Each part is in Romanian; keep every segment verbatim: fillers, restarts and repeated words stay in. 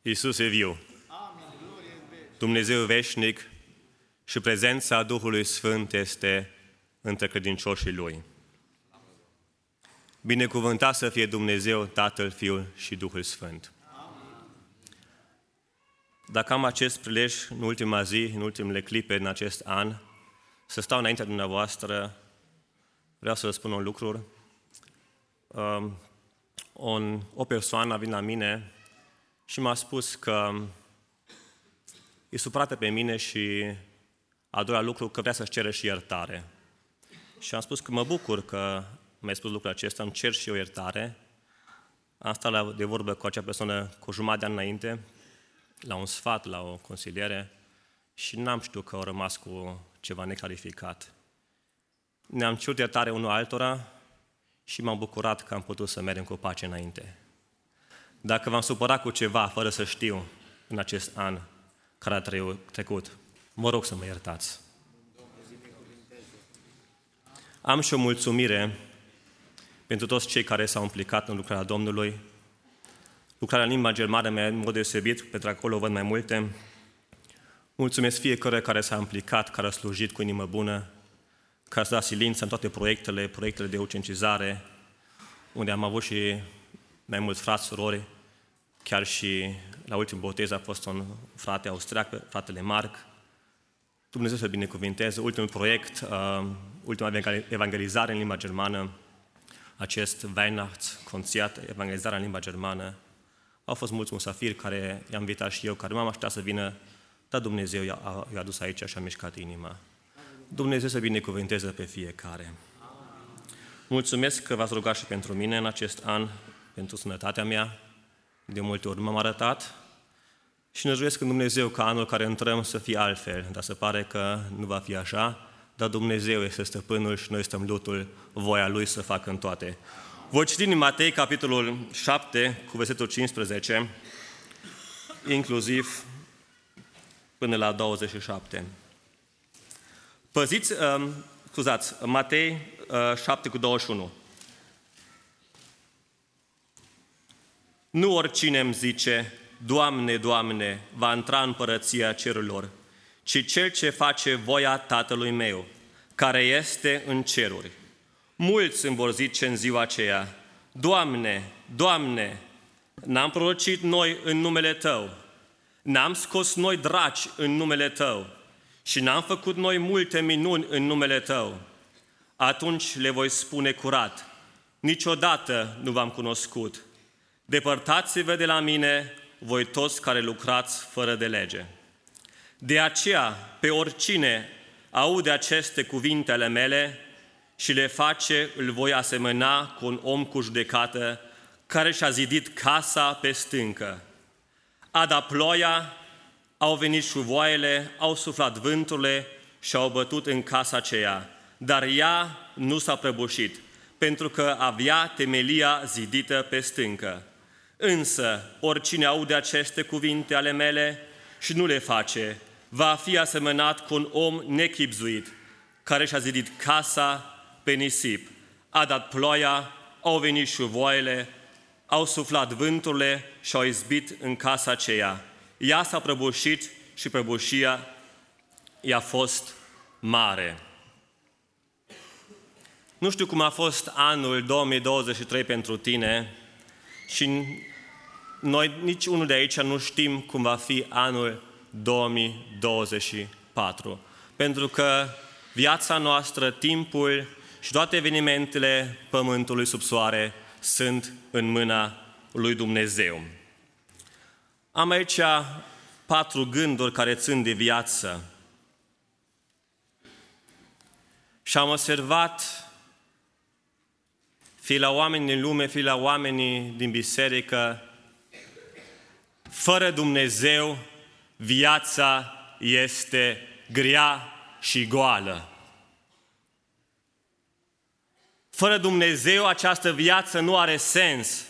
Iisus e viu. Dumnezeu veșnic și prezența Duhului Sfânt este între credincioșii Lui. Binecuvântat să fie Dumnezeu, Tatăl, Fiul și Duhul Sfânt. Dacă am acest prilej în ultima zi, în ultimele clipe în acest an, să stau înaintea dumneavoastră, vreau să vă spun un lucru. Um, on, o persoană a venit la mine și m-a spus că e supărată pe mine și a doua lucru că vrea să-și ceră și iertare. Și am spus că mă bucur că mi-ai spus lucrul acesta, îmi cer și eu iertare. Am stat la, de vorbă cu acea persoană cu jumătate de an înainte, la un sfat, la o consiliere, și n-am știut că au rămas cu ceva neclarificat. Ne-am cerut iertare unul altora și m-am bucurat că am putut să mergem cu pace înainte. Dacă v-am supărat cu ceva fără să știu în acest an care a trecut, mă rog să mă iertați. Am și o mulțumire pentru toți cei care s-au implicat în lucrarea Domnului. Lucrarea în limba germană mi-a în mod deosebit, pentru că acolo văd mai multe. Mulțumesc fiecare care s-a implicat, care a slujit cu inimă bună, care s-a dat silință în toate proiectele, proiectele de ucenicizare, unde am avut și mai mulți frați, surori, chiar și la ultimul botez a fost un frate austriac, fratele Marc. Dumnezeu să binecuvinteze. Ultimul proiect, uh, ultima evangelizare în limba germană, acest Weihnachtskonzert, evangelizarea în limba germană. Au fost mulți musafiri care i-am invitat și eu, care m-am așteptat să vină, dar Dumnezeu i-a, i-a adus aici și a mișcat inima. Dumnezeu să binecuvinteze pe fiecare. Mulțumesc că v-ați rugat și pentru mine în acest an, pentru sănătatea mea. De multe ori m-am arătat și năjuiesc în Dumnezeu ca anul care intrăm să fie altfel, dar se pare că nu va fi așa, dar Dumnezeu este stăpânul și noi stăm lutul voia Lui să facă în toate. Voi citi în Matei, capitolul șapte, cu versetul cincisprezece, inclusiv până la douăzeci și șapte. Păziți, uh, scuzați, Matei uh, șapte cu douăzeci și unu. Nu oricine îmi zice, Doamne, Doamne, va intra în împărăția cerurilor, ci cel ce face voia Tatălui meu, care este în ceruri. Mulți îmi vor zice în ziua aceea, Doamne, Doamne, n-am prorocit noi în numele Tău, n-am scos noi draci în numele Tău și n-am făcut noi multe minuni în numele Tău. Atunci le voi spune curat, niciodată nu v-am cunoscut. Depărtați-vă de la mine, voi toți care lucrați fără de lege. De aceea, pe oricine aude aceste cuvinte ale mele și le face, îl voi asemăna cu un om cu judecată care și-a zidit casa pe stâncă. A dat ploaia, au venit șuvoaiele, au suflat vânturile și au bătut în casa aceea, dar ea nu s-a prăbușit, pentru că avea temelia zidită pe stâncă. Însă, oricine aude aceste cuvinte ale mele și nu le face, va fi asemănat cu un om nechibzuit, care și-a zidit casa pe nisip. A dat ploaia, au venit șuvoaiele, au suflat vânturile și au izbit în casa aceea. Ea s-a prăbușit și prăbușia i-a fost mare. Nu știu cum a fost anul două mii douăzeci și trei pentru tine și noi, nici unul de aici, nu știm cum va fi anul două mii douăzeci și patru. Pentru că viața noastră, timpul și toate evenimentele pământului sub soare sunt în mâna lui Dumnezeu. Am aici patru gânduri care țin de viață. Și am observat, fie la oameni din lume, fie la oamenii din biserică, fără Dumnezeu, viața este grea și goală. Fără Dumnezeu, această viață nu are sens.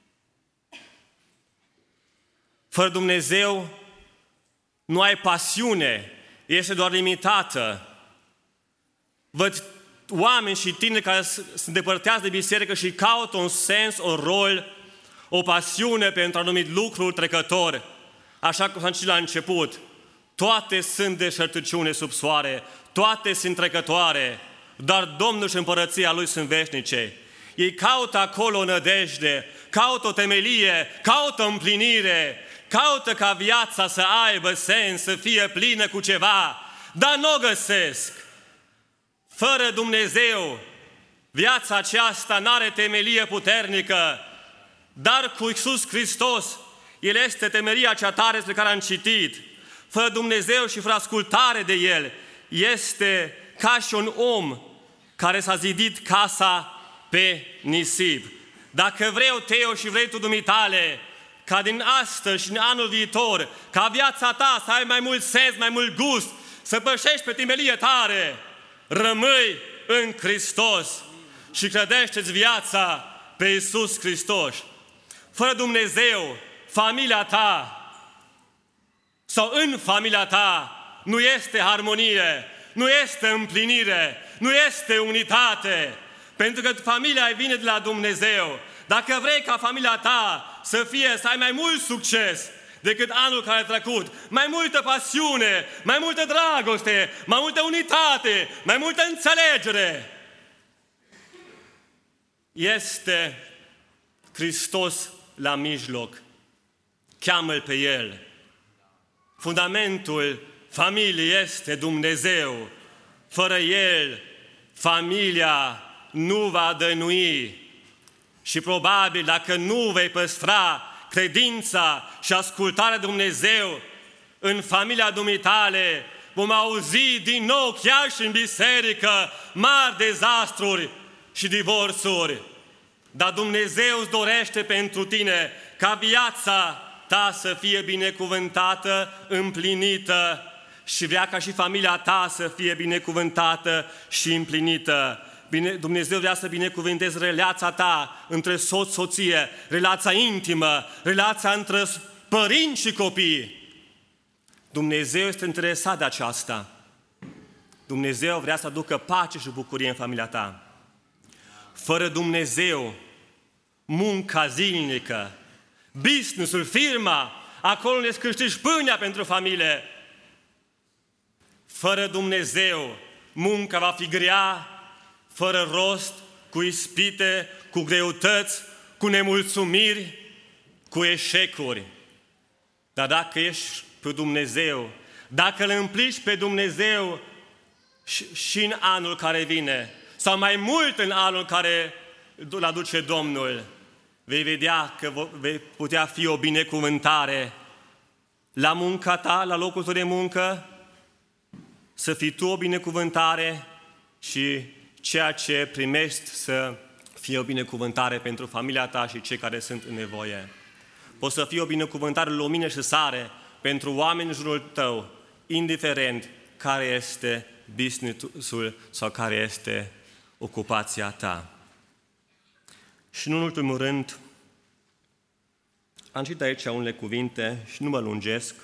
Fără Dumnezeu, nu ai pasiune, este doar limitată. Văd oameni și tineri care se îndepărtează de biserică și caută un sens, un rol, o pasiune pentru anumit lucru trecător, Așa cum s-a citit la început, toate sunt deșertăciune sub soare, toate sunt trecătoare, dar Domnul și împărăția Lui sunt veșnice. Ei caută acolo o nădejde, caută o temelie, caută împlinire, caută ca viața să aibă sens, să fie plină cu ceva, dar nu o găsesc. Fără Dumnezeu, viața aceasta n-are temelie puternică, dar cu Iisus Hristos, El este temelia cea tare despre care am citit. Fără Dumnezeu și fără ascultare de El, este ca și un om care s-a zidit casa pe nisip. Dacă vreau, Teo, și vrei tu, dumitale, ca din astăzi și din anul viitor, ca viața ta să ai mai mult sens, mai mult gust, să pășești pe temelie tare, rămâi în Hristos și clădește-ți viața pe Iisus Hristos. Fără Dumnezeu, familia ta sau în familia ta nu este harmonie, nu este împlinire, nu este unitate, pentru că familia vine de la Dumnezeu. Dacă vrei ca familia ta să fie, să ai mai mult succes decât anul care a trecut, mai multă pasiune, mai multă dragoste, mai multă unitate, mai multă înțelegere, este Hristos la mijloc. Cheamă-L pe El. Fundamentul familiei este Dumnezeu. Fără El, familia nu va dănui. Și probabil, dacă nu vei păstra credința și ascultarea de Dumnezeu în familia dumitale, vom auzi din nou, chiar și în biserică, mari dezastruri și divorțuri. Dar Dumnezeu îți dorește pentru tine ca viața ta să fie binecuvântată, împlinită, și vrea ca și familia ta să fie binecuvântată și împlinită. Bine, Dumnezeu vrea să binecuvânteze relația ta între soț-soție, relația intimă, relația între părinți și copii. Dumnezeu este interesat de aceasta. Dumnezeu vrea să aducă pace și bucurie în familia ta. Fără Dumnezeu, munca zilnică, business-ul, firma, acolo ne câștigi pâinea pentru familie. Fără Dumnezeu, munca va fi grea, fără rost, cu ispite, cu greutăți, cu nemulțumiri, cu eșecuri. Dar dacă ești pe Dumnezeu, dacă îl împlici pe Dumnezeu și, și în anul care vine, sau mai mult în anul care îl aduce Domnul, vei vedea că vei putea fi o binecuvântare la munca ta, la locul tău de muncă, să fii tu o binecuvântare și ceea ce primești să fie o binecuvântare pentru familia ta și cei care sunt în nevoie. Poți să fii o binecuvântare, lumină și sare pentru oameni în jurul tău, indiferent care este business-ul sau care este ocupația ta. Și în ultimul rând, am citit aici unele cuvinte și nu mă lungesc.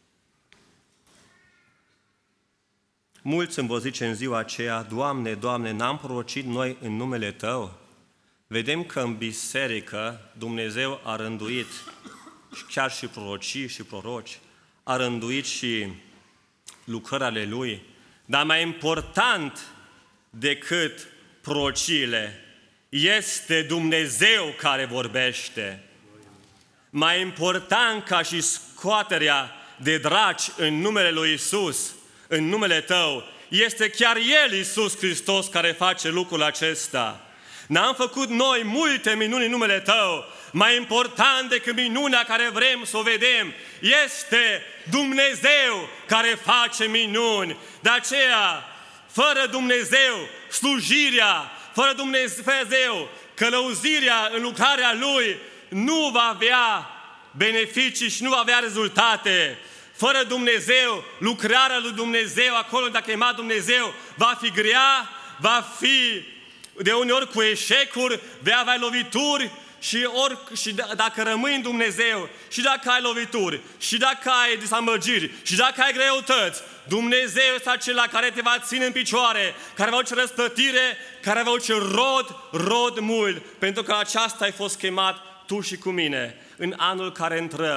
Mulți îmi vor zice în ziua aceea: Doamne, Doamne, n-am prorocit noi în numele Tău? Vedem că în biserică Dumnezeu a rânduit chiar și prorocii și proroci, a rânduit și lucrări ale Lui, dar mai important decât prorociile este Dumnezeu care vorbește. Mai important ca și scoaterea de draci în numele lui Iisus, în numele tău, este chiar El, Iisus Hristos, care face lucrul acesta. N-am făcut noi multe minuni în numele tău. Mai important decât minunea care vrem să o vedem este Dumnezeu care face minuni. De aceea, fără Dumnezeu, slujirea, fără Dumnezeu, călăuzirea în lucrarea Lui nu va avea beneficii și nu va avea rezultate. Fără Dumnezeu, lucrarea lui Dumnezeu, acolo unde a chemat Dumnezeu, va fi grea, va fi de uneori cu eșecuri, vei avea lovituri și, ori, și d- dacă rămâi în Dumnezeu, și dacă ai lovituri, și dacă ai dezamăgiri, și dacă ai greutăți, Dumnezeu este acela care te va ține în picioare, care va face răsplătire, care va face rod, rod mult, pentru că aceasta ai fost chemat tu și cu mine în anul care intrăm.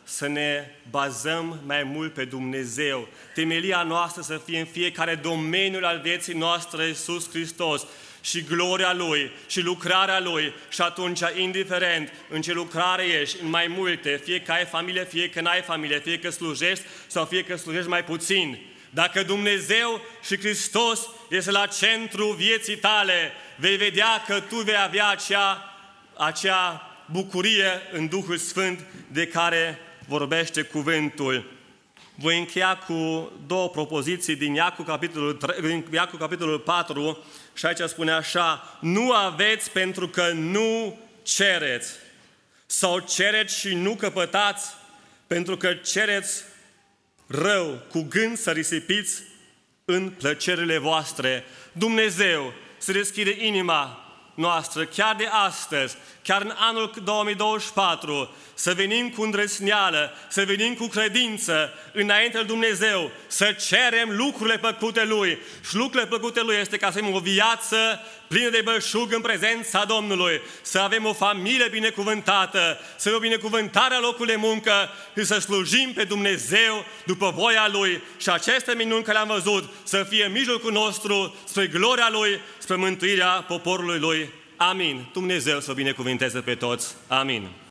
să ne bazăm mai mult pe Dumnezeu. Temelia noastră să fie în fiecare domeniu al vieții noastre Iisus Hristos și gloria Lui și lucrarea Lui. Și atunci, indiferent în ce lucrare ești, în mai multe, fie că ai familie, fie că n-ai familie, fie că slujești sau fie că slujești mai puțin, dacă Dumnezeu și Hristos este la centru vieții tale, vei vedea că tu vei avea acea, acea bucurie în Duhul Sfânt de care vorbește cuvântul. Voi încheia cu două propoziții din Iacov capitolul, trei, din Iacov capitolul patru și aici spune așa: nu aveți pentru că nu cereți, sau cereți și nu căpătați pentru că cereți rău, cu gând să risipiți în plăcerile voastre. Dumnezeu să deschide inima noastră, chiar de astăzi, chiar în anul două mii douăzeci și patru, să venim cu îndrăzneală, să venim cu credință înainte lui Dumnezeu, să cerem lucrurile plăcute Lui. Și lucrurile plăcute Lui este ca să avem o viață plină de belșug în prezența Domnului, să avem o familie binecuvântată, să avem o binecuvântare a locului de muncă și să slujim pe Dumnezeu după voia Lui. Și aceste minuni care le-am văzut să fie în mijlocul nostru, spre gloria Lui, spre mântuirea poporului Lui. Amin. Dumnezeu să binecuvinteze pe toți. Amin.